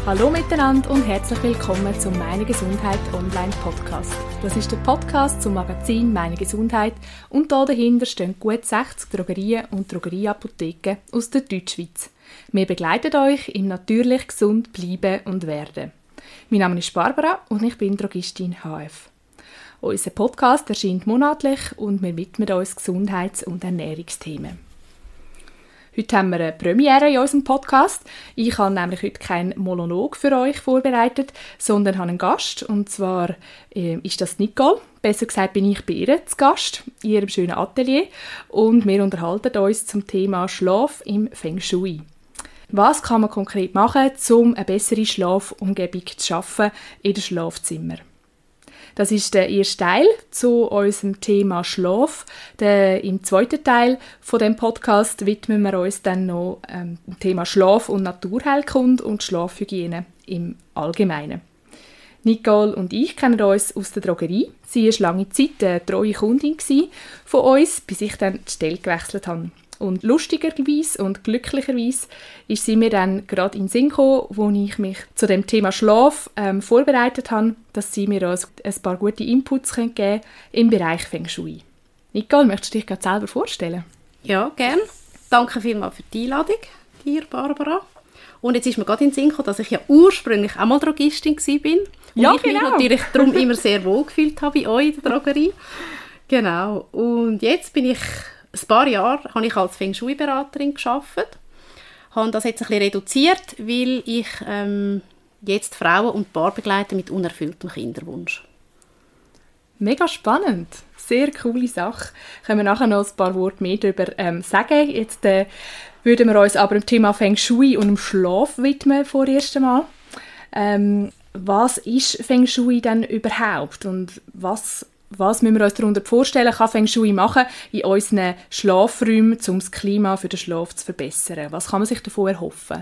Hallo miteinander und herzlich willkommen zum «Meine Gesundheit» Online-Podcast. Das ist der Podcast zum Magazin «Meine Gesundheit» und da dahinter stehen gut 60 Drogerien und Drogerieapotheken aus der Deutschschweiz. Wir begleiten euch im natürlich gesund bleiben und werden. Mein Name ist Barbara und ich bin Drogistin HF. Unser Podcast erscheint monatlich und wir widmen uns Gesundheits- und Ernährungsthemen. Heute haben wir eine Premiere in unserem Podcast. Ich habe nämlich heute keinen Monolog für euch vorbereitet, sondern habe einen Gast. Und zwar ist das Nicole. Besser gesagt bin ich bei ihr zu Gast, in ihrem schönen Atelier. Und wir unterhalten uns zum Thema Schlaf im Feng Shui. Was kann man konkret machen, um eine bessere Schlafumgebung zu schaffen in den Schlafzimmern? Das ist der erste Teil zu unserem Thema Schlaf. Im zweiten Teil von dem Podcast widmen wir uns dann noch dem Thema Schlaf und Naturheilkunde und Schlafhygiene im Allgemeinen. Nicole und ich kennen uns aus der Drogerie. Sie war lange Zeit eine treue Kundin von uns, bis ich dann die Stelle gewechselt habe. Und lustigerweise und glücklicherweise ist sie mir dann gerade in den Sinn gekommen, wo ich mich zu dem Thema Schlaf vorbereitet habe, dass sie mir ein paar gute Inputs geben können im Bereich Feng Shui. Nicole, möchtest du dich gerade selber vorstellen? Ja, gerne. Danke vielmals für die Einladung, dir, Barbara. Und jetzt ist mir gerade in den Sinn gekommen, dass ich ja ursprünglich auch mal Drogistin war. Und ja, ich mich natürlich darum immer sehr wohl gefühlt habe bei euch in der Drogerie. Genau. Und jetzt bin ich... Ein paar Jahre habe ich als Feng Shui-Beraterin gearbeitet. Habe das jetzt ein bisschen reduziert, weil ich jetzt Frauen und Paare begleite mit unerfülltem Kinderwunsch. Mega spannend. Sehr coole Sache. Können wir nachher noch ein paar Worte mehr darüber sagen. Jetzt würden wir uns aber dem Thema Feng Shui und dem Schlaf widmen vorerst einmal. Was ist Feng Shui denn überhaupt und was müssen wir uns darunter vorstellen, kann Feng Shui machen in unseren Schlafräumen, um das Klima für den Schlaf zu verbessern? Was kann man sich davon erhoffen?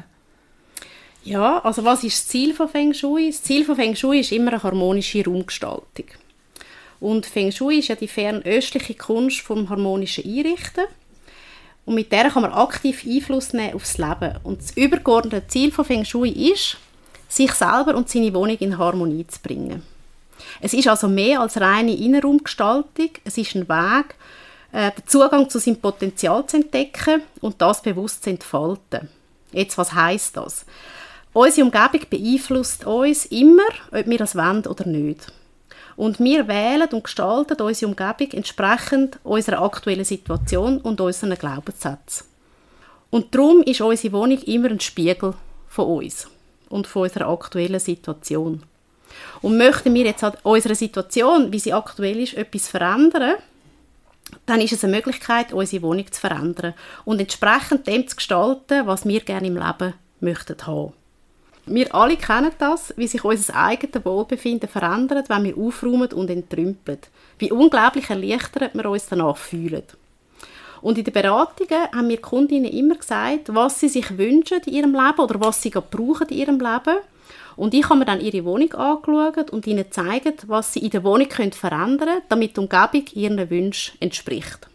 Ja, also was ist das Ziel von Feng Shui? Das Ziel von Feng Shui ist immer eine harmonische Raumgestaltung. Und Feng Shui ist ja die fernöstliche Kunst vom harmonischen Einrichten. Und mit der kann man aktiv Einfluss nehmen auf das Leben. Und das übergeordnete Ziel von Feng Shui ist, sich selber und seine Wohnung in Harmonie zu bringen. Es ist also mehr als reine Innenraumgestaltung. Es ist ein Weg, den Zugang zu seinem Potenzial zu entdecken und das bewusst zu entfalten. Jetzt, was heisst das? Unsere Umgebung beeinflusst uns immer, ob wir das wollen oder nicht. Und wir wählen und gestalten unsere Umgebung entsprechend unserer aktuellen Situation und unseren Glaubenssätzen. Und darum ist unsere Wohnung immer ein Spiegel von uns und von unserer aktuellen Situation. Und möchten wir jetzt an unserer Situation, wie sie aktuell ist, etwas verändern, dann ist es eine Möglichkeit, unsere Wohnung zu verändern und entsprechend dem zu gestalten, was wir gerne im Leben möchten haben. Wir alle kennen das, wie sich unser eigenes Wohlbefinden verändert, wenn wir aufräumen und entrümpeln. Wie unglaublich erleichtert wir uns danach fühlen. Und in den Beratungen haben mir die Kundinnen immer gesagt, was sie sich wünschen in ihrem Leben oder was sie gerade brauchen in ihrem Leben. Und ich habe mir dann ihre Wohnung angeschaut und ihnen gezeigt, was sie in der Wohnung verändern können, damit die Umgebung ihren Wünschen entspricht.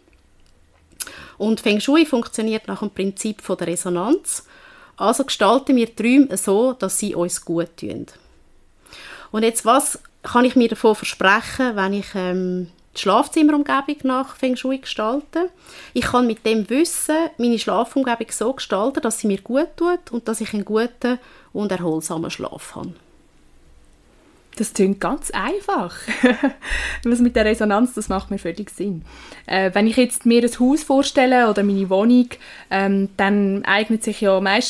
Und Feng Shui funktioniert nach dem Prinzip der Resonanz. Also gestalten wir die Räume so, dass sie uns gut tun. Und jetzt, was kann ich mir davon versprechen, wenn ich die Schlafzimmerumgebung nach Feng Shui gestalte? Ich kann mit dem Wissen meine Schlafumgebung so gestalten, dass sie mir gut tut und dass ich einen guten und erholsamen Schlaf habe. Das klingt ganz einfach. Was mit der Resonanz, das macht mir völlig Sinn. Wenn ich jetzt mir ein Haus vorstelle oder meine Wohnung, dann ergibt sich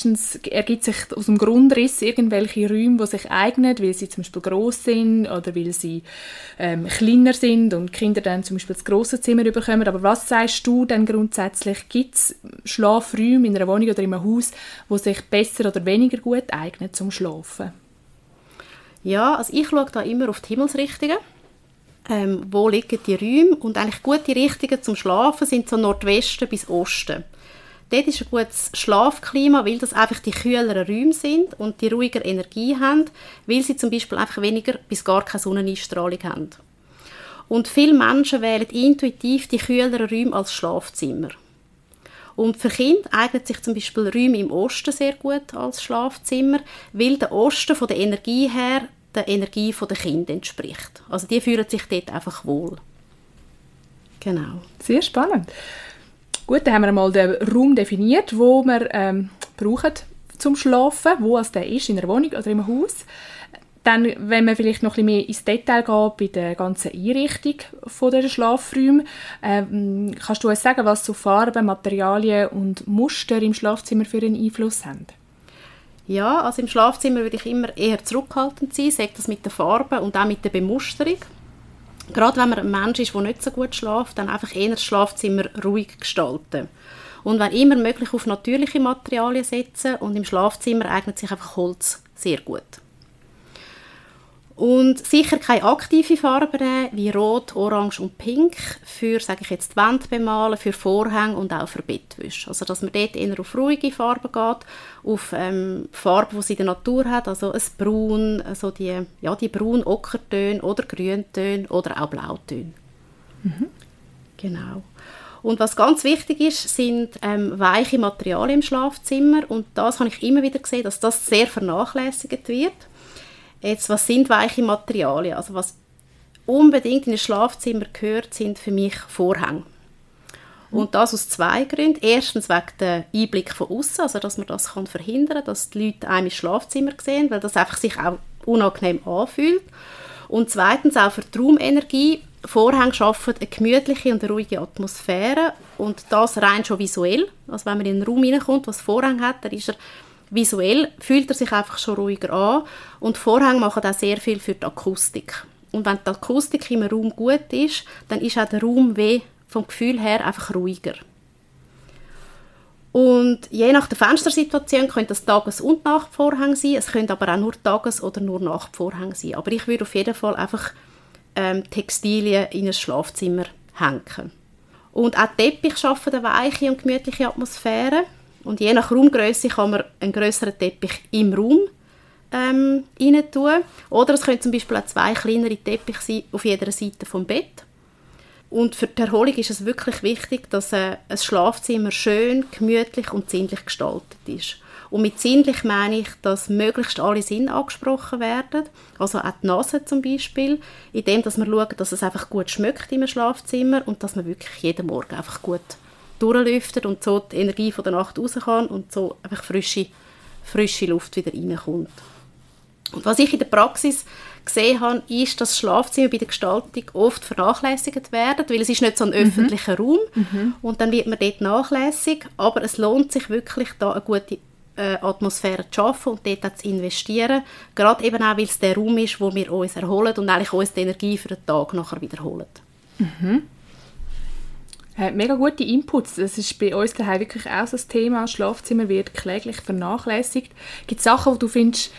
aus dem Grundriss irgendwelche Räume, die sich eignen, weil sie zum Beispiel gross sind oder weil sie kleiner sind und Kinder dann zum Beispiel das grosse Zimmer bekommen. Aber was sagst du denn grundsätzlich? Gibt es Schlafräume in einer Wohnung oder in einem Haus, die sich besser oder weniger gut eignen zum Schlafen? Ja, also ich schaue da immer auf die Himmelsrichtungen. Wo liegen die Räume? Und eigentlich gute Richtungen zum Schlafen sind so Nordwesten bis Osten. Dort ist ein gutes Schlafklima, weil das einfach die kühleren Räume sind und die ruhiger Energie haben, weil sie zum Beispiel einfach weniger bis gar keine Sonneneinstrahlung haben. Und viele Menschen wählen intuitiv die kühleren Räume als Schlafzimmer. Und für Kinder eignet sich zum Beispiel Räume im Osten sehr gut als Schlafzimmer, weil der Osten von der Energie her der Energie der Kinder entspricht. Also die fühlen sich dort einfach wohl. Genau. Sehr spannend. Gut, dann haben wir mal den Raum definiert, wo wir brauchen zum Schlafen, wo es der ist, in der Wohnung oder im Haus. Dann, wenn wir vielleicht noch ein bisschen mehr ins Detail gehen bei der ganzen Einrichtung der Schlafräume, kannst du uns sagen, was so Farben, Materialien und Muster im Schlafzimmer für einen Einfluss haben? Ja, also im Schlafzimmer würde ich immer eher zurückhaltend sein, sagt das mit den Farben und auch mit der Bemusterung. Gerade wenn man ein Mensch ist, der nicht so gut schläft, dann einfach eher das Schlafzimmer ruhig gestalten. Und wenn immer möglich auf natürliche Materialien setzen und im Schlafzimmer eignet sich einfach Holz sehr gut. Und sicher keine aktive Farben nehmen, wie Rot, Orange und Pink, für, sage ich jetzt, die Wände bemalen, für Vorhänge und auch für Bettwäsche. Also, dass man dort eher auf ruhige Farben geht, auf Farben, die sie in der Natur hat, also ein Braun, also die Braun-Ockertöne oder Grüntöne oder auch Blautöne. Mhm. Genau. Und was ganz wichtig ist, sind weiche Materialien im Schlafzimmer. Und das habe ich immer wieder gesehen, dass das sehr vernachlässigt wird. Jetzt, was sind weiche Materialien? Also was unbedingt in ein Schlafzimmer gehört, sind für mich Vorhänge. Und das aus 2 Gründen. Erstens wegen dem Einblick von außen, also dass man das verhindern kann, dass die Leute einem ins Schlafzimmer sehen, weil das einfach sich auch unangenehm anfühlt. Und zweitens auch für die Raumenergie. Vorhänge schaffen eine gemütliche und eine ruhige Atmosphäre und das rein schon visuell. Also wenn man in einen Raum reinkommt, was Vorhänge hat, dann ist er visuell, fühlt er sich einfach schon ruhiger an und Vorhänge machen auch sehr viel für die Akustik. Und wenn die Akustik im Raum gut ist, dann ist auch der Raum vom Gefühl her einfach ruhiger. Und je nach der Fenstersituation können das Tages- und Nachtvorhänge sein, es können aber auch nur Tages- oder nur Nachtvorhänge sein. Aber ich würde auf jeden Fall einfach Textilien in ein Schlafzimmer hängen. Und auch Teppich schaffen eine weiche und gemütliche Atmosphäre. Und je nach Raumgrösse kann man einen grösseren Teppich im Raum rein tun. Oder es können zum Beispiel auch 2 kleinere Teppiche sein auf jeder Seite vom Bett. Und für die Erholung ist es wirklich wichtig, dass ein Schlafzimmer schön, gemütlich und sinnlich gestaltet ist. Und mit sinnlich meine ich, dass möglichst alle Sinne angesprochen werden, also auch die Nase zum Beispiel, indem dass man schaut, dass es einfach gut schmeckt im Schlafzimmer und dass man wirklich jeden Morgen einfach gut durchlüftet und so die Energie von der Nacht raus kann und so einfach frische Luft wieder reinkommt. Und was ich in der Praxis gesehen habe, ist, dass Schlafzimmer bei der Gestaltung oft vernachlässigt werden, weil es ist nicht so ein öffentlicher Raum und dann wird man dort nachlässig, aber es lohnt sich wirklich, da eine gute Atmosphäre zu schaffen und dort auch zu investieren, gerade eben auch, weil es der Raum ist, wo wir uns erholen und eigentlich uns die Energie für den Tag nachher wiederholen. Mhm. Mega gute Inputs. Das ist bei uns daheim wirklich auch so ein Thema. Das Schlafzimmer wird kläglich vernachlässigt. Gibt es Sachen, wo du findest,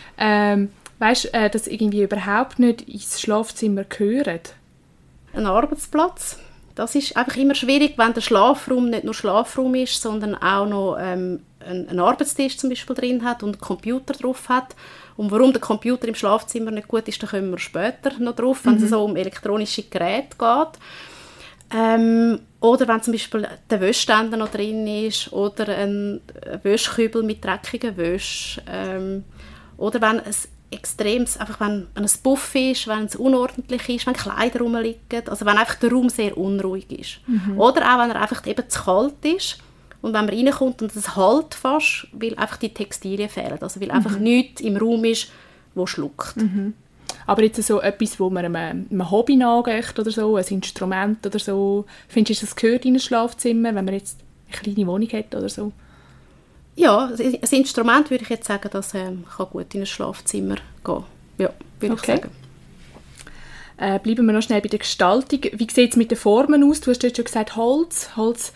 dass irgendwie überhaupt nicht ins Schlafzimmer gehören? Ein Arbeitsplatz. Das ist einfach immer schwierig, wenn der Schlafraum nicht nur Schlafraum ist, sondern auch noch einen Arbeitstisch zum Beispiel drin hat und einen Computer drauf hat. Und warum der Computer im Schlafzimmer nicht gut ist, da kommen wir später noch drauf, wenn es so um elektronische Geräte geht. Oder wenn zum Beispiel der Wäscheständer noch drin ist oder ein Wäschkübel mit dreckiger Wäsche. Oder wenn es extremes, einfach wenn ein Puff ist, wenn es unordentlich ist, wenn Kleider rumliegen, also wenn einfach der Raum sehr unruhig ist. Oder auch wenn er einfach eben zu kalt ist und wenn man reinkommt und es halt fast, weil einfach die Textilien fehlen, also weil einfach nichts im Raum ist, wo schluckt. Aber jetzt so etwas, wo man einem Hobby nachgeht oder so, ein Instrument oder so, findest du, das gehört in ein Schlafzimmer, wenn man jetzt eine kleine Wohnung hat oder so? Ja, ein Instrument würde ich jetzt sagen, das kann gut in ein Schlafzimmer gehen. Ja, würde ich sagen. Bleiben wir noch schnell bei der Gestaltung. Wie sieht es mit den Formen aus? Du hast jetzt schon gesagt, Holz. Holz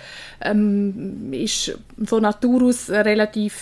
ist von Natur aus relativ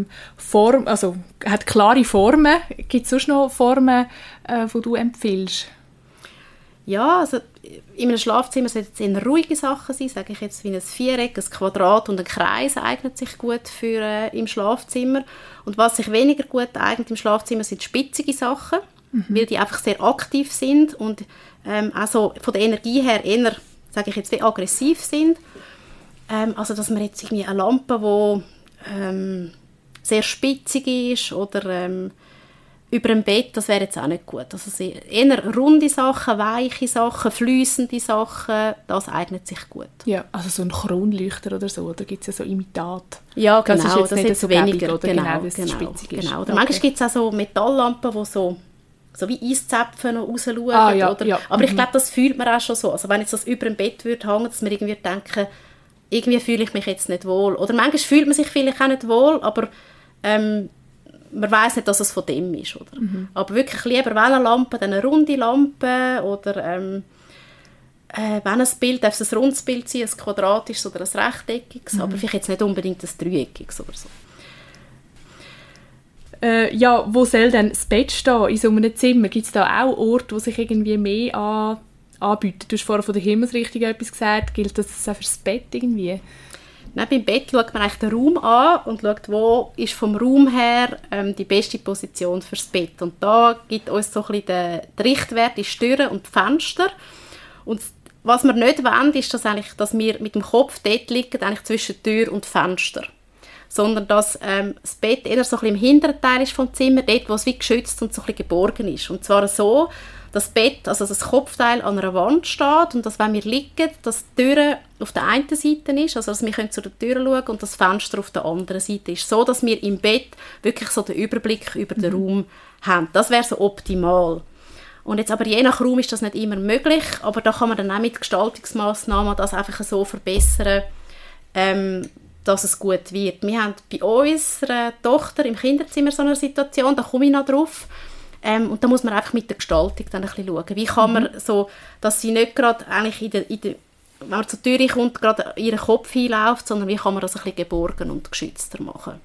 hat klare Formen. Gibt es sonst noch Formen, die du empfiehlst? Ja, also in einem Schlafzimmer sollten es eher ruhige Sachen sein, sage ich jetzt, wie ein Viereck, ein Quadrat und ein Kreis eignet sich gut für im Schlafzimmer. Und was sich weniger gut eignet im Schlafzimmer, sind spitzige Sachen, weil die einfach sehr aktiv sind und also von der Energie her eher, sage ich jetzt, wie aggressiv sind. Also, dass man jetzt irgendwie eine Lampe, die sehr spitzig ist oder über dem Bett, das wäre jetzt auch nicht gut. Also eher runde Sachen, weiche Sachen, fliessende Sachen, das eignet sich gut. Ja, also so ein Kronleuchter oder so, da gibt es ja so Imitat. Ja, genau, das ist jetzt so weniger, oder? Genau, Weil es spitzig ist. Genau. Oder okay. manchmal gibt es auch so Metalllampen, die so wie Eiszäpfen noch rausschauen. Ja, oder? ja. Aber ich glaube, das fühlt man auch schon so. Also wenn jetzt das über dem Bett würde hängen, dass man irgendwie denken, irgendwie fühle ich mich jetzt nicht wohl. Oder manchmal fühlt man sich vielleicht auch nicht wohl, aber man weiss nicht, dass es von dem ist. Oder? Aber wirklich lieber Wellenlampe, dann eine runde Lampe oder wenn ein Bild, darf es ein rundes Bild sein, ein quadratisches oder ein rechteckiges, aber vielleicht jetzt nicht unbedingt ein dreieckiges oder so. Ja, wo soll denn das Bett stehen in so einem Zimmer? Gibt es da auch Orte, wo sich irgendwie mehr anbieten? Du hast vorher von der Himmelsrichtung etwas gesagt. Gilt das auch für das Bett irgendwie? Nein, beim Bett schaut man eigentlich den Raum an und schaut, wo ist vom Raum her die beste Position fürs Bett. Und da gibt uns so ein bisschen der Richtwert die Türen und die Fenster. Und was wir nicht wollen, ist, dass wir mit dem Kopf dort liegen, eigentlich zwischen Tür und Fenster. Sondern dass das Bett eher so ein bisschen im hinteren Teil ist vom Zimmer, dort, wo es wie geschützt und so ein bisschen geborgen ist. Und zwar so, dass das Bett, also das Kopfteil an einer Wand steht und dass, wenn wir liegen, dass die Tür auf der einen Seite ist, also dass wir zu der Tür schauen und das Fenster auf der anderen Seite ist. So, dass wir im Bett wirklich so den Überblick über den Raum haben. Das wäre so optimal. Und jetzt aber je nach Raum ist das nicht immer möglich, aber da kann man dann auch mit Gestaltungsmaßnahmen das einfach so verbessern, dass es gut wird. Wir haben bei unserer Tochter im Kinderzimmer so eine Situation, da komme ich noch drauf, und da muss man einfach mit der Gestaltung dann ein bisschen schauen. Wie kann man so, dass sie nicht gerade eigentlich wenn man zur Tür kommt, gerade ihren Kopf hinläuft, sondern wie kann man das ein bisschen geborgen und geschützter machen.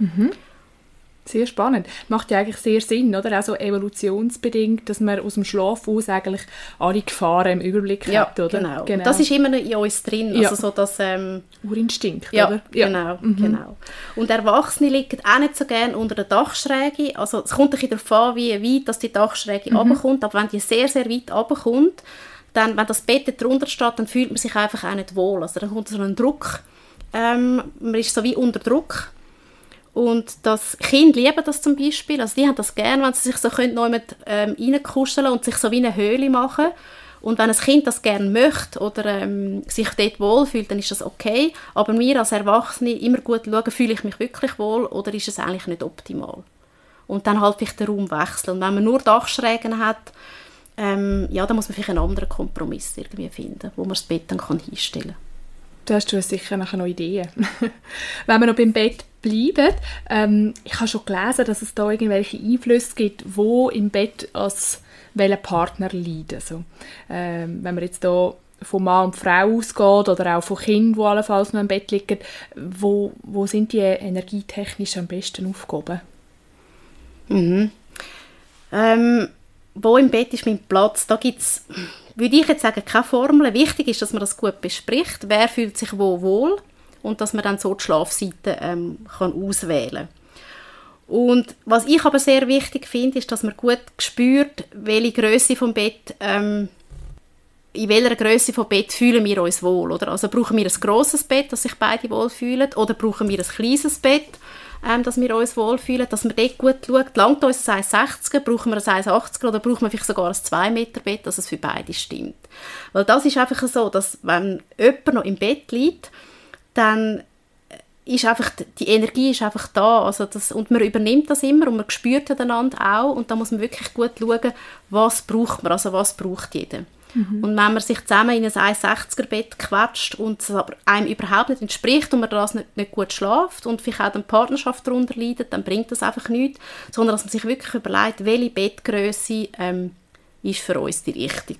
Sehr spannend. Macht ja eigentlich sehr Sinn, oder? Auch so evolutionsbedingt, dass man aus dem Schlaf aus eigentlich alle Gefahren im Überblick hat, oder? Genau. Das ist immer noch in uns drin. Ja. Also so das, Urinstinkt, ja, oder? Ja, genau. Und Erwachsene liegen auch nicht so gerne unter der Dachschräge. Also es kommt ein bisschen darauf an, wie weit dass die Dachschräge runterkommt. Aber wenn die sehr, sehr weit runterkommt, dann, wenn das Bett drunter steht, dann fühlt man sich einfach auch nicht wohl. Also dann kommt so ein Druck. Man ist so wie unter Druck. Und das Kinder lieben das zum Beispiel. Also die haben das gerne, wenn sie sich so reinkuscheln und sich so wie eine Höhle machen. Und wenn ein Kind das gerne möchte oder sich dort wohlfühlt, dann ist das okay. Aber wir als Erwachsene immer gut schauen, fühle ich mich wirklich wohl oder ist es eigentlich nicht optimal. Und dann halt vielleicht den Raum wechseln. Und wenn man nur Dachschrägen hat, dann muss man vielleicht einen anderen Kompromiss irgendwie finden, wo man das Bett dann hinstellen kann. Da hast du sicher nachher noch Ideen. Wenn wir noch beim Bett bleiben, ich habe schon gelesen, dass es da irgendwelche Einflüsse gibt, wo im Bett als welcher Partner leiden. Also, wenn man jetzt da von Mann und Frau ausgeht oder auch von Kindern, die allenfalls noch im Bett liegen, wo sind die energietechnisch am besten aufgehoben? Wo im Bett ist mein Platz? Da gibt es, würde ich jetzt sagen, keine Formel. Wichtig ist, dass man das gut bespricht. Wer fühlt sich wo wohl? Und dass man dann so die Schlafseite kann auswählen kann. Und was ich aber sehr wichtig finde, ist, dass man gut spürt, welche Grösse vom Bett, in welcher Grösse vom Bett fühlen wir uns wohl. Oder? Also brauchen wir ein grosses Bett, dass sich beide wohlfühlen, oder brauchen wir ein kleines Bett, dass wir uns wohlfühlen, dass man dort gut schaut. Langt uns ein 1,60er, brauchen wir ein 1,80er oder brauchen wir vielleicht sogar ein 2-Meter-Bett, dass es für beide stimmt. Weil das ist einfach so, dass wenn jemand noch im Bett liegt, dann ist einfach, die Energie ist einfach da. Also und man übernimmt das immer und man spürt einander auch. Und da muss man wirklich gut schauen, was braucht man, also was braucht jeder. Und wenn man sich zusammen in ein 1,60er-Bett quetscht und es aber einem überhaupt nicht entspricht und man das nicht gut schläft und vielleicht auch die Partnerschaft darunter leidet, dann bringt das einfach nichts. Sondern dass man sich wirklich überlegt, welche Bettgrösse ist für uns die richtige.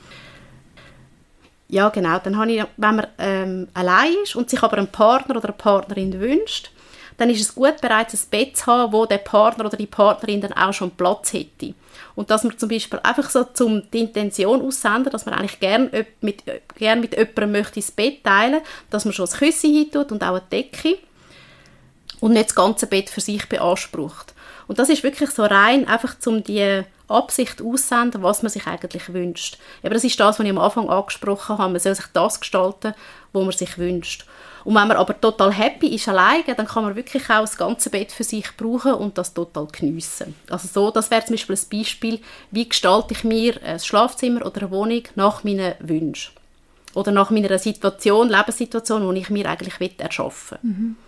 Ja, genau. Dann habe ich, wenn man allein ist und sich aber einen Partner oder eine Partnerin wünscht, dann ist es gut, bereits ein Bett zu haben, wo der Partner oder die Partnerin dann auch schon Platz hätte. Und dass man zum Beispiel einfach so die Intention aussenden, dass man eigentlich gerne mit jemandem möchte ins Bett teilen, dass man schon ein Küsschen hintut und auch eine Decke und nicht das ganze Bett für sich beansprucht. Und das ist wirklich so rein, einfach um die Absicht aussenden, was man sich eigentlich wünscht. Aber das ist das, was ich am Anfang angesprochen habe. Man soll sich das gestalten, was man sich wünscht. Und wenn man aber total happy ist alleine, dann kann man wirklich auch das ganze Bett für sich brauchen und das total geniessen. Also so, das wäre zum Beispiel ein Beispiel, wie gestalte ich mir ein Schlafzimmer oder eine Wohnung nach meinen Wünschen. Oder nach meiner Lebenssituation, die ich mir eigentlich erschaffen will. Mhm.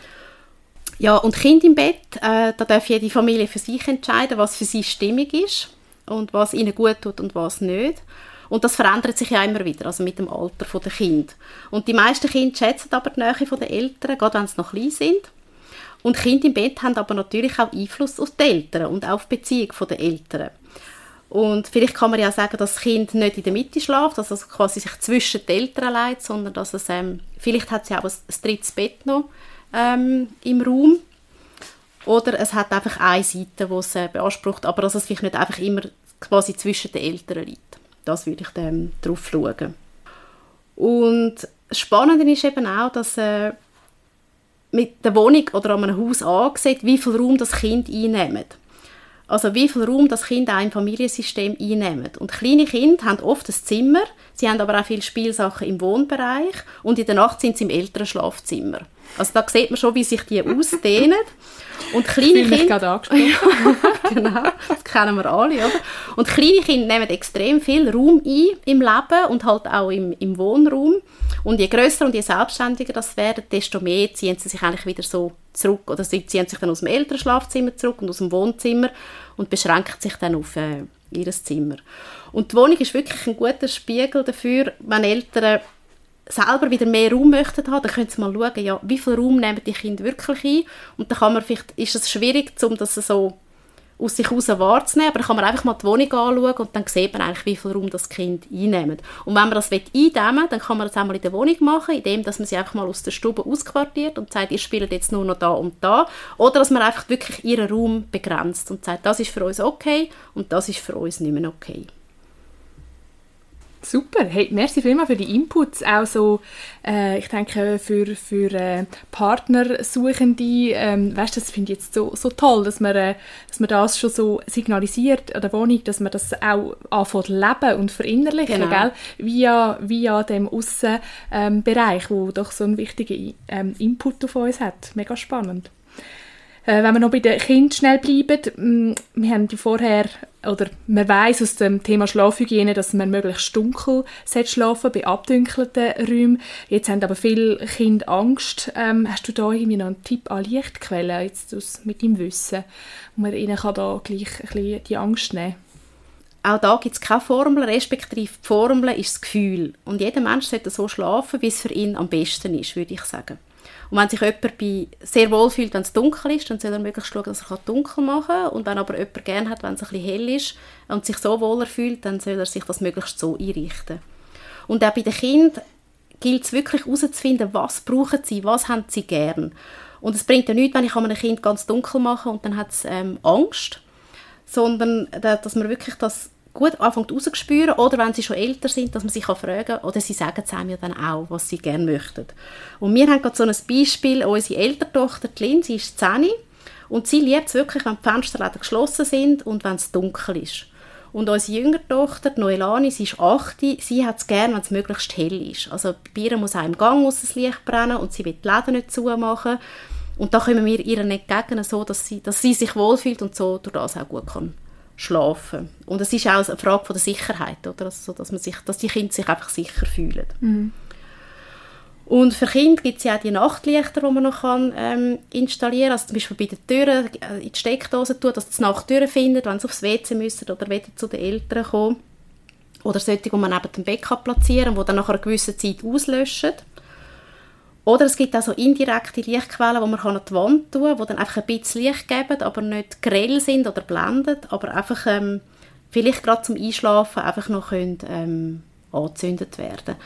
Ja, und Kind im Bett, da darf jede Familie für sich entscheiden, was für sie stimmig ist und was ihnen gut tut und was nicht. Und das verändert sich ja immer wieder, also mit dem Alter der Kinder. Und die meisten Kinder schätzen aber die Nähe der Eltern, gerade wenn sie noch klein sind. Und Kinder im Bett haben aber natürlich auch Einfluss auf die Eltern und auch auf die Beziehung der Eltern. Und vielleicht kann man ja sagen, dass das Kind nicht in der Mitte schläft, also quasi sich zwischen die Eltern leitet, sondern dass es, vielleicht hat sie auch ein drittes Bett noch im Raum. Oder es hat einfach eine Seite, die es beansprucht, aber dass es vielleicht nicht einfach immer quasi zwischen den Eltern liegt. Das würde ich dann drauf schauen. Und das Spannende ist eben auch, dass mit der Wohnung oder an einem Haus angesehen, wie viel Raum das Kind einnimmt. Also wie viel Raum das Kind auch im Familiensystem einnimmt. Und kleine Kinder haben oft ein Zimmer, sie haben aber auch viele Spielsachen im Wohnbereich und in der Nacht sind sie im Elternschlafzimmer. Also da sieht man schon, wie sich die ausdehnen. Und kleine Kinder... Ich gerade angesprochen. Ja, genau, das kennen wir alle, oder? Und kleine Kinder nehmen extrem viel Raum ein im Leben und halt auch im Wohnraum. Und je grösser und je selbstständiger das werden, desto mehr ziehen sie sich eigentlich wieder so zurück. Oder sie ziehen sich dann aus dem Elternschlafzimmer zurück und aus dem Wohnzimmer und beschränken sich dann auf ihr Zimmer. Und die Wohnung ist wirklich ein guter Spiegel dafür, wenn Eltern selber wieder mehr Raum möchten haben, dann können sie mal schauen, ja, wie viel Raum nehmen die Kinder wirklich ein. Und dann kann man vielleicht, ist es schwierig, um das so aus sich heraus wahrzunehmen, aber dann kann man einfach mal die Wohnung anschauen und dann sieht man eigentlich, wie viel Raum das Kind einnimmt. Und wenn man das eindämmen will, dann kann man das auch mal in der Wohnung machen, indem dass man sie einfach mal aus der Stube ausquartiert und sagt, ihr spielt jetzt nur noch da und da. Oder dass man einfach wirklich ihren Raum begrenzt und sagt, das ist für uns okay und das ist für uns nicht mehr okay. Super, hey, merci vielmals für die Inputs, auch so, ich denke, für Partnersuchende, weißt, das finde ich jetzt so toll, dass man das schon so signalisiert an der Wohnung, dass man das auch anfängt leben und verinnerlichen, genau. Gell? Via dem Aussenbereich, wo doch so einen wichtigen Input auf uns hat. Mega spannend. Wenn wir noch bei den Kindern schnell bleiben, wir haben ja vorher, oder man weiss aus dem Thema Schlafhygiene, dass man möglichst dunkel schlafen bei abdunkelten Räumen. Jetzt haben aber viele Kinder Angst. Hast du da irgendwie noch einen Tipp an Lichtquellen, jetzt mit deinem Wissen, wo man ihnen kann da gleich ein bisschen die Angst nehmen kann? Auch da gibt es keine Formel, respektive die Formel ist das Gefühl. Und jeder Mensch sollte so schlafen, wie es für ihn am besten ist, würde ich sagen. Und wenn sich jemand sehr wohl fühlt, wenn es dunkel ist, dann soll er möglichst schauen, dass er dunkel machen kann. Und wenn aber jemand gerne hat, wenn es ein bisschen hell ist und sich so wohler fühlt, dann soll er sich das möglichst so einrichten. Und auch bei den Kindern gilt es wirklich herauszufinden, was brauchen sie, was haben sie gern. Und es bringt ja nichts, wenn ich einem Kind ganz dunkel mache und dann hat es Angst, sondern dass man wirklich das gut anfängt rauszuspüren, oder wenn sie schon älter sind, dass man sich fragen kann, oder sie sagen es einem ja dann auch, was sie gerne möchten. Und wir haben gerade so ein Beispiel, unsere ältere Tochter, die Lynn, sie ist 10 und sie liebt es wirklich, wenn die Fensterläden geschlossen sind und wenn es dunkel ist. Und unsere jüngere Tochter, die Noelani, sie ist 8, sie hat es gerne, wenn es möglichst hell ist. Also bei ihr muss auch im Gang aus das Licht brennen und sie will die Läden nicht zumachen. Und da kommen wir ihr entgegen, so dass sie sich wohlfühlt und so durch das auch gut kann schlafen. Und es ist auch eine Frage von der Sicherheit, oder? Also, dass die Kinder sich einfach sicher fühlen. Mhm. Und für Kinder gibt es ja auch die Nachtlichter, die man noch installieren kann. Also zum Beispiel bei den Türen in die Steckdose tun, dass sie die Nachttüren finden, wenn sie aufs WC müssen oder wieder zu den Eltern kommen. Oder solche, die man neben dem Bett platzieren kann, die dann nach einer gewissen Zeit auslöschen. Oder es gibt auch so indirekte Lichtquellen, die man an die Wand tun kann, die dann einfach ein bisschen Licht geben, aber nicht grell sind oder blenden, aber einfach vielleicht gerade zum Einschlafen einfach noch angezündet werden.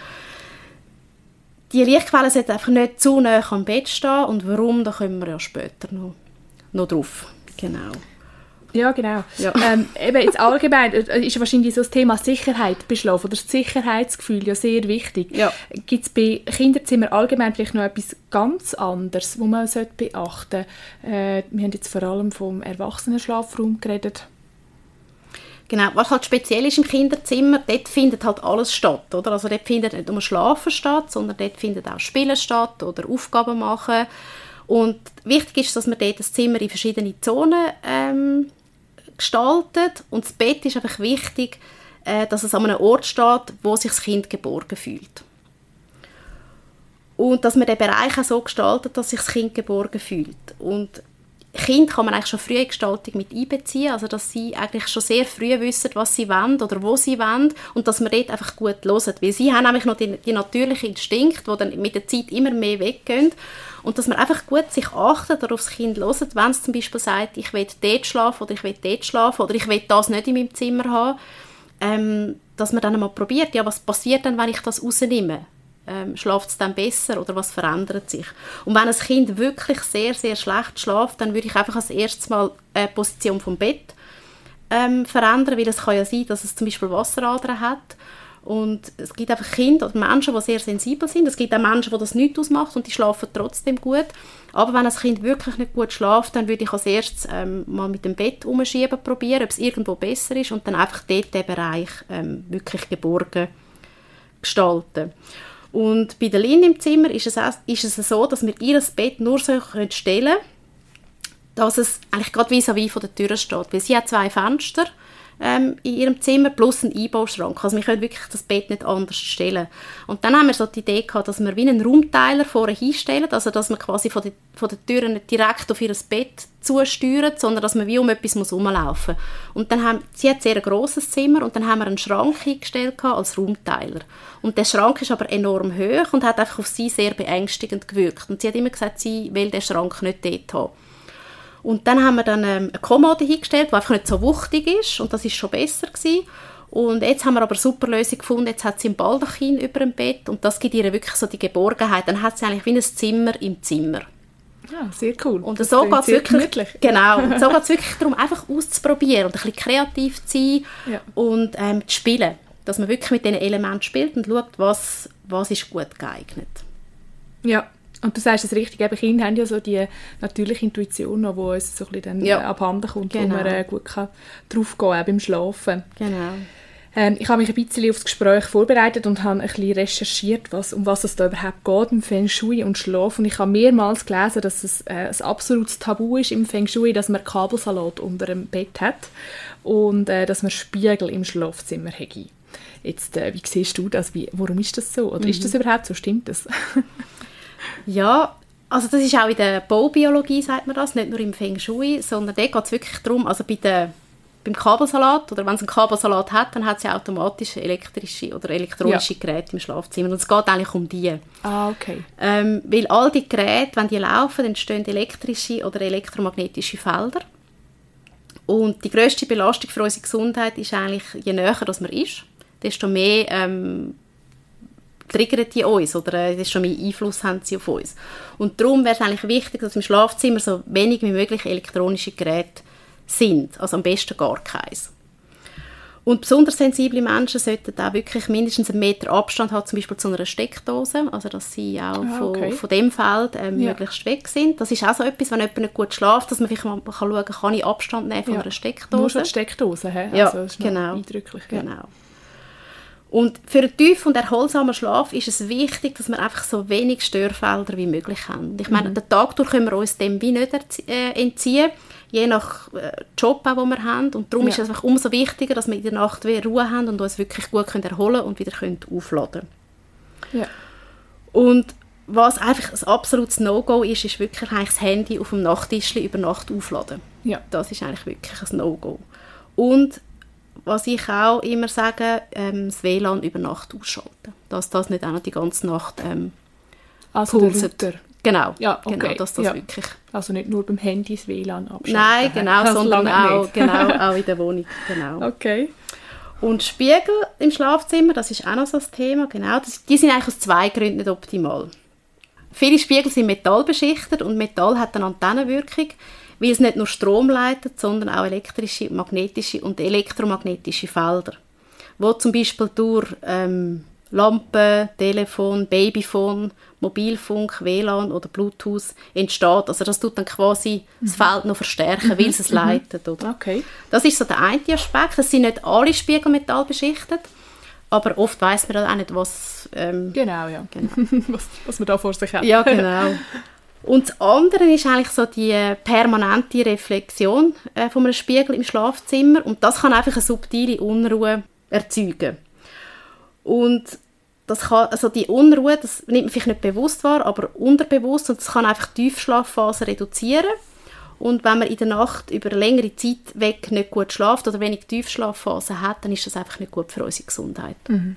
Die Lichtquellen sollten einfach nicht zu nahe am Bett stehen. Und warum, da kommen wir ja später noch drauf. Genau. Ja, genau. Ja. Eben jetzt allgemein ist wahrscheinlich so das Thema Sicherheit bei Schlaf oder das Sicherheitsgefühl ja sehr wichtig. Ja. Gibt es bei Kinderzimmern allgemein vielleicht noch etwas ganz anderes, was man beachten sollte? Wir haben jetzt vor allem vom Erwachsenenschlafraum geredet. Genau, was halt speziell ist im Kinderzimmer, dort findet halt alles statt, oder? Also dort findet nicht nur Schlafen statt, sondern dort findet auch Spielen statt oder Aufgaben machen. Und wichtig ist, dass man dort das Zimmer in verschiedene Zonen gestaltet. Und das Bett ist einfach wichtig, dass es an einem Ort steht, wo sich das Kind geborgen fühlt. Und dass man den Bereich auch so gestaltet, dass sich das Kind geborgen fühlt. Und Kinder kann man eigentlich schon früh in die Gestaltung mit einbeziehen, also dass sie eigentlich schon sehr früh wissen, was sie wollen oder wo sie wollen und dass man dort einfach gut hören. Weil sie haben nämlich noch die natürlichen Instinkte, die dann mit der Zeit immer mehr weggehen und dass man einfach gut sich achtet oder aufs Kind hört, wenn es zum Beispiel sagt, ich will dort schlafen oder ich will dort schlafen oder ich will das nicht in meinem Zimmer haben, dass man dann einmal probiert, ja, was passiert dann, wenn ich das rausnehme? Schläft es dann besser oder was verändert sich? Und wenn ein Kind wirklich sehr, sehr schlecht schläft, dann würde ich einfach als erstes mal die Position vom Bett verändern, weil es kann ja sein, dass es zum Beispiel Wasseradern hat. Und es gibt einfach Kinder oder Menschen, die sehr sensibel sind. Es gibt auch Menschen, die das nicht ausmacht und die schlafen trotzdem gut. Aber wenn ein Kind wirklich nicht gut schläft, dann würde ich als erstes mal mit dem Bett umschieben probieren, ob es irgendwo besser ist und dann einfach dort den Bereich wirklich geborgen gestalten. Und bei der Lynn im Zimmer ist es so, dass wir ihr Bett nur so stellen können, dass es eigentlich gerade vis-à-vis von der Tür steht. Weil sie hat 2 Fenster in ihrem Zimmer plus einen Einbauschrank. Also wir können wirklich das Bett nicht anders stellen. Und dann haben wir so die Idee gehabt, dass wir wie einen Raumteiler vorne hinstellen, also dass man quasi von der Tür nicht direkt auf ihr Bett zusteuert, sondern dass man wie um etwas rumlaufen muss. Und dann sie hat sehr ein grosses Zimmer und dann haben wir einen Schrank hingestellt als Raumteiler. Und der Schrank ist aber enorm hoch und hat einfach auf sie sehr beängstigend gewirkt. Und sie hat immer gesagt, sie will den Schrank nicht dort haben. Und dann haben wir dann eine Kommode hingestellt, die einfach nicht so wuchtig ist und das ist schon besser gewesen. Und jetzt haben wir aber eine super Lösung gefunden. Jetzt hat sie einen Baldachin über dem Bett und das gibt ihr wirklich so die Geborgenheit. Dann hat sie eigentlich wie ein Zimmer im Zimmer. Ja, sehr cool. Und so geht es wirklich, genau, so geht's wirklich darum, einfach auszuprobieren und ein bisschen kreativ zu sein und zu spielen. Dass man wirklich mit diesen Elementen spielt und schaut, was ist gut geeignet. Ja. Und du sagst es richtig, eben Kinder haben ja so die natürliche Intuition, die uns so ein bisschen dann abhanden kommt, wo man gut drauf gehen kann, beim Schlafen. Genau. Ich habe mich ein bisschen auf das Gespräch vorbereitet und habe ein bisschen recherchiert, um was es da überhaupt geht im Feng Shui und Schlaf. Und ich habe mehrmals gelesen, dass es ein absolutes Tabu ist im Feng Shui, dass man Kabelsalat unter dem Bett hat und dass man Spiegel im Schlafzimmer hat. Jetzt, wie siehst du das? Warum ist das so? Oder ist das überhaupt so? Stimmt das? Ja, also das ist auch in der Baubiologie, sagt man das, nicht nur im Feng Shui, sondern da geht es wirklich darum, also beim Kabelsalat, oder wenn es einen Kabelsalat hat, dann hat es ja automatisch elektrische oder elektronische Geräte im Schlafzimmer. Und es geht eigentlich um die. Ah, okay. Weil all die Geräte, wenn die laufen, entstehen elektrische oder elektromagnetische Felder. Und die grösste Belastung für unsere Gesundheit ist eigentlich, je näher das man ist, desto mehr triggert die uns oder desto mehr Einfluss haben sie auf uns. Und darum wäre es eigentlich wichtig, dass im Schlafzimmer so wenig wie möglich elektronische Geräte sind. Also am besten gar keins. Und besonders sensible Menschen sollten auch wirklich mindestens 1 Meter Abstand haben, zum Beispiel zu einer Steckdose, also dass sie auch von dem Feld möglichst weg sind. Das ist auch so etwas, wenn jemand nicht gut schläft, dass man vielleicht mal schauen kann ich Abstand nehmen von einer Steckdose. Nur schon die Steckdose, he? Ja, also, das ist genau. Eindrücklich. Genau. Und für einen tiefen und erholsamen Schlaf ist es wichtig, dass wir einfach so wenig Störfelder wie möglich haben. Und ich meine, den Tag durch können wir uns dem wie nicht entziehen, je nach Job, den wir haben. Und darum ist es einfach umso wichtiger, dass wir in der Nacht wieder Ruhe haben und uns wirklich gut erholen können und wieder aufladen können. Ja. Und was einfach ein absolutes No-Go ist, ist wirklich eigentlich das Handy auf dem Nachttisch über Nacht aufladen. Ja. Das ist eigentlich wirklich ein No-Go. Und was ich auch immer sage, das WLAN über Nacht ausschalten. Dass das nicht auch noch die ganze Nacht also pulset. Der Router. Genau, ja, okay. Genau, dass das wirklich... Also nicht nur beim Handy das WLAN abschalten. Nein, genau, sondern auch in der Wohnung. Genau. Okay. Und Spiegel im Schlafzimmer, das ist auch noch so ein Thema. Genau, die sind eigentlich aus 2 Gründen nicht optimal. Viele Spiegel sind metallbeschichtet und Metall hat eine Antennenwirkung, weil es nicht nur Strom leitet, sondern auch elektrische, magnetische und elektromagnetische Felder, die zum Beispiel durch Lampen, Telefon, Babyphone, Mobilfunk, WLAN oder Bluetooth entsteht. Also das tut dann quasi das Feld noch verstärken, weil es leitet. Oder? Okay. Das ist so der eine Aspekt. Es sind nicht alle Spiegel metallbeschichtet, aber oft weiss man auch nicht, was... Genau. was man da vor sich hat. Ja, genau. Und das andere ist eigentlich so die permanente Reflexion von einem Spiegel im Schlafzimmer. Und das kann einfach eine subtile Unruhe erzeugen. Und das kann, also die Unruhe, das nimmt man vielleicht nicht bewusst wahr, aber unterbewusst, und das kann einfach die Tiefschlafphase reduzieren. Und wenn man in der Nacht über eine längere Zeit weg nicht gut schläft oder wenig Tiefschlafphase hat, dann ist das einfach nicht gut für unsere Gesundheit. Mhm.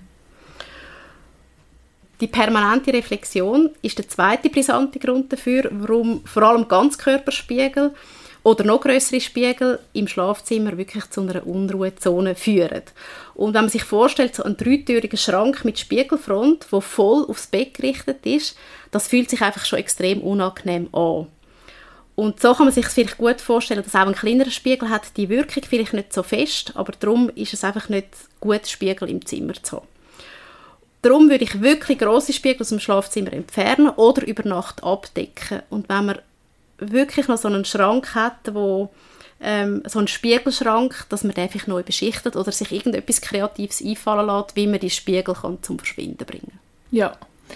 Die permanente Reflexion ist der zweite brisante Grund dafür, warum vor allem Ganzkörperspiegel oder noch grössere Spiegel im Schlafzimmer wirklich zu einer Unruhezone führen. Und wenn man sich vorstellt, so ein 3-türiger Schrank mit Spiegelfront, der voll aufs Bett gerichtet ist, das fühlt sich einfach schon extrem unangenehm an. Und so kann man sich vielleicht gut vorstellen, dass auch ein kleinerer Spiegel hat die Wirkung vielleicht nicht so fest, aber darum ist es einfach nicht gut, Spiegel im Zimmer zu haben. Darum würde ich wirklich grosse Spiegel aus dem Schlafzimmer entfernen oder über Nacht abdecken. Und wenn man wirklich noch so einen Schrank hat, wo so einen Spiegelschrank, dass man den einfach neu beschichtet oder sich irgendetwas Kreatives einfallen lässt, wie man die Spiegel zum Verschwinden bringen kann. Ja.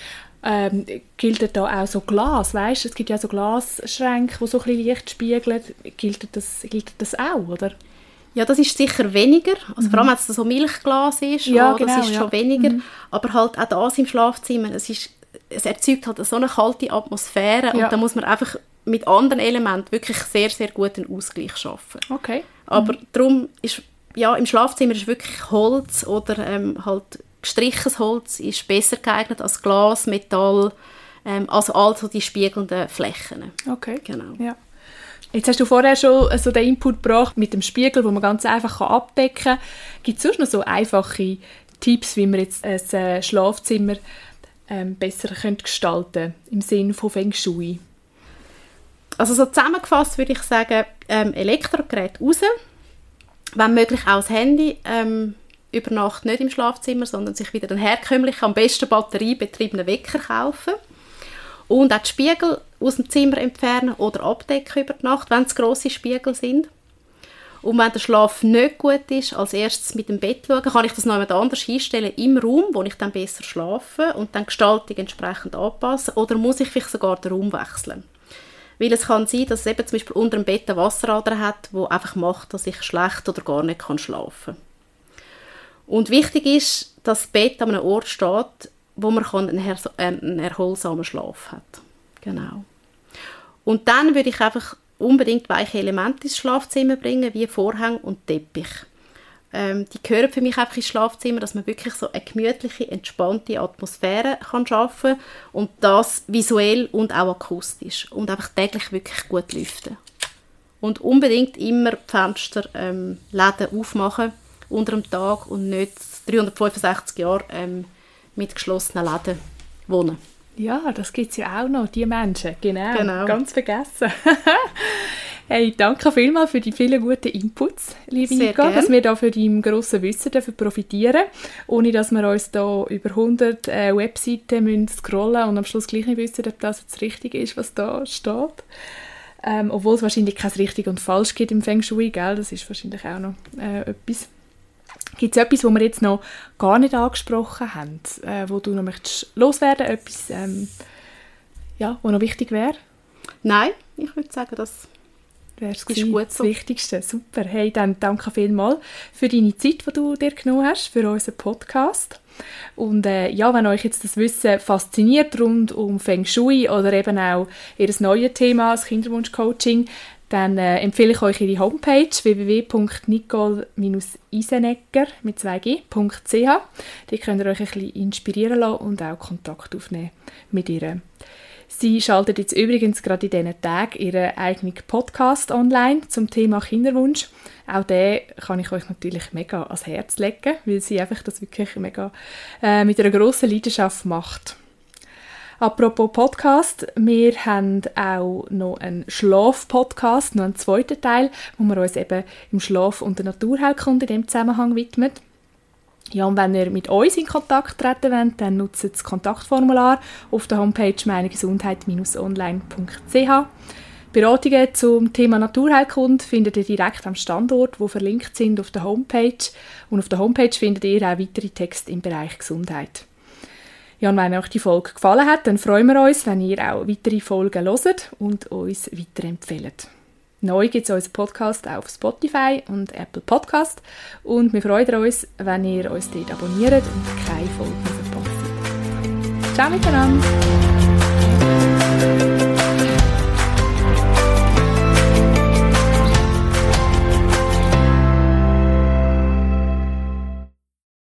Gilt da auch so Glas, weißt du? Es gibt ja so Glasschränke, die so ein bisschen Licht spiegeln. Gilt das auch, oder? Ja, das ist sicher weniger. Also vor allem, wenn es so Milchglas ist, ja, genau, das ist schon weniger. Aber halt auch das im Schlafzimmer, es erzeugt halt so eine kalte Atmosphäre und da muss man einfach mit anderen Elementen wirklich sehr, sehr gut einen Ausgleich schaffen. Okay. Aber darum ist, ja, im Schlafzimmer ist wirklich Holz oder halt gestrichenes Holz ist besser geeignet als Glas, Metall, also die spiegelnden Flächen. Okay, genau. Ja. Jetzt hast du vorher schon so den Input gebracht mit dem Spiegel, wo man ganz einfach abdecken kann. Gibt es sonst noch so einfache Tipps, wie man jetzt ein Schlafzimmer besser gestalten könnte, im Sinne von Feng Shui? Also so zusammengefasst würde ich sagen, Elektrogeräte raus, wenn möglich auch das Handy, über Nacht nicht im Schlafzimmer, sondern sich wieder einen herkömmlichen, am besten batteriebetriebenen Wecker kaufen. Und auch die Spiegel aus dem Zimmer entfernen oder abdecken über die Nacht, wenn es grosse Spiegel sind. Und wenn der Schlaf nicht gut ist, als erstes mit dem Bett schauen, kann ich das noch jemand anders einstellen im Raum, wo ich dann besser schlafe und dann die Gestaltung entsprechend anpassen. Oder muss ich vielleicht sogar den Raum wechseln? Weil es kann sein, dass es eben zum Beispiel unter dem Bett eine Wasserader hat, die einfach macht, dass ich schlecht oder gar nicht schlafen kann. Und wichtig ist, dass das Bett an einem Ort steht, wo man einen erholsamen Schlaf hat. Genau. Und dann würde ich einfach unbedingt weiche Elemente ins Schlafzimmer bringen, wie Vorhang und Teppich. Die gehören für mich einfach ins Schlafzimmer, dass man wirklich so eine gemütliche, entspannte Atmosphäre schaffen kann und das visuell und auch akustisch. Und einfach täglich wirklich gut lüften. Und unbedingt immer die Fenster, Läden aufmachen unter dem Tag und nicht 365 Jahre mit geschlossenen Läden wohnen. Ja, das gibt es ja auch noch, die Menschen. Genau. Ganz vergessen. Hey, danke vielmals für die vielen guten Inputs, liebe Nika, dass wir da für dein grosses Wissen profitieren dürfen, ohne dass wir uns da über 100 Webseiten scrollen müssen und am Schluss gleich nicht wissen, ob das jetzt richtig ist, was da steht. Obwohl es wahrscheinlich kein richtig und falsch gibt im Feng Shui, gell? Das ist wahrscheinlich auch noch etwas. Gibt es etwas, was wir jetzt noch gar nicht angesprochen haben, wo du noch möchtest loswerden, etwas, was noch wichtig wäre? Nein, ich würde sagen, das ist gut so. Das Wichtigste. Super. Hey, dann danke vielmals für deine Zeit, die du dir genommen hast, für unseren Podcast. Und wenn euch jetzt das Wissen fasziniert rund um Feng Shui oder eben auch ihr neues Thema, das Kinderwunschcoaching, dann empfehle ich euch ihre Homepage www.nicole-isenegger mit 2g.ch. Die könnt ihr euch ein bisschen inspirieren lassen und auch Kontakt aufnehmen mit ihr. Sie schaltet jetzt übrigens gerade in diesen Tagen ihren eigenen Podcast online zum Thema Kinderwunsch. Auch den kann ich euch natürlich mega ans Herz legen, weil sie einfach das wirklich mega mit einer grossen Leidenschaft macht. Apropos Podcast, wir haben auch noch einen Schlaf-Podcast, noch einen zweiten Teil, wo wir uns eben im Schlaf und der Naturheilkunde in diesem Zusammenhang widmen. Ja, und wenn ihr mit uns in Kontakt treten wollt, dann nutzt das Kontaktformular auf der Homepage meinegesundheit-online.ch. Beratungen zum Thema Naturheilkunde findet ihr direkt am Standort, wo verlinkt sind auf der Homepage. Und auf der Homepage findet ihr auch weitere Texte im Bereich Gesundheit. Ja, und wenn euch die Folge gefallen hat, dann freuen wir uns, wenn ihr auch weitere Folgen hört und uns weiterempfehlt. Neu gibt es unseren Podcast auch auf Spotify und Apple Podcast und wir freuen uns, wenn ihr uns dort abonniert und keine Folge mehr verpasst. Ciao miteinander!